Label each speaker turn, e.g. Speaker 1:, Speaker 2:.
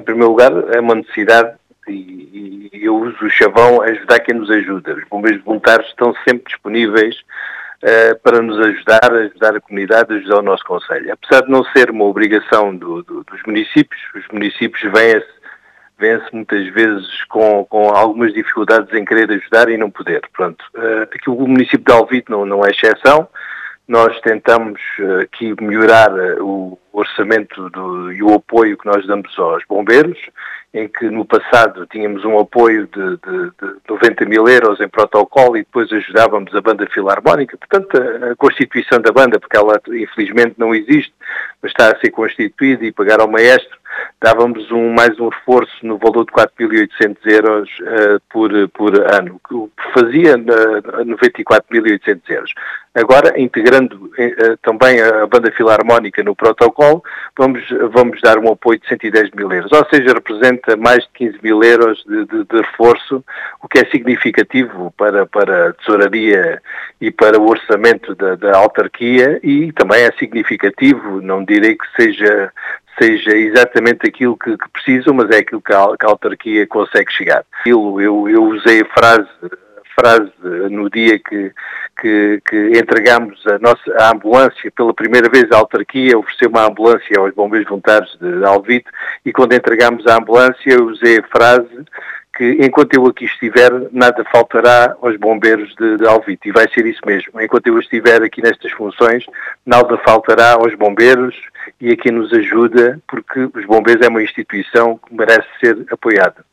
Speaker 1: primeiro lugar, é uma necessidade e eu uso o chavão a ajudar quem nos ajuda. Os bombeiros voluntários estão sempre disponíveis para nos ajudar a comunidade, ajudar o nosso concelho. Apesar de não ser uma obrigação dos municípios, os municípios vêm-se muitas vezes com algumas dificuldades em querer ajudar e não poder. Pronto, aqui o município de Alvite não é exceção. Nós tentamos aqui melhorar o orçamento e o apoio que nós damos aos bombeiros, em que no passado tínhamos um apoio de 90 mil euros em protocolo e depois ajudávamos a banda filarmónica. Portanto, a constituição da banda, porque ela infelizmente não existe, mas está a ser constituída, e pagar ao maestro, dávamos mais um reforço no valor de 4.800 euros por ano, o que fazia 94.800 euros. Agora, integrando também a banda filarmónica no protocolo, vamos dar um apoio de 110 mil euros, ou seja, representa mais de 15 mil euros de reforço, o que é significativo para a tesouraria e para o orçamento da autarquia, e também é significativo, não direi que seja exatamente aquilo que precisam, mas é aquilo que a autarquia consegue chegar. Eu usei a frase no dia que entregámos a ambulância, pela primeira vez a autarquia ofereceu uma ambulância aos bombeiros voluntários de Alvite, e quando entregámos a ambulância eu usei a frase que enquanto eu aqui estiver, nada faltará aos bombeiros de Alvite, e vai ser isso mesmo. Enquanto eu estiver aqui nestas funções, nada faltará aos bombeiros e a quem nos ajuda, porque os bombeiros é uma instituição que merece ser apoiada.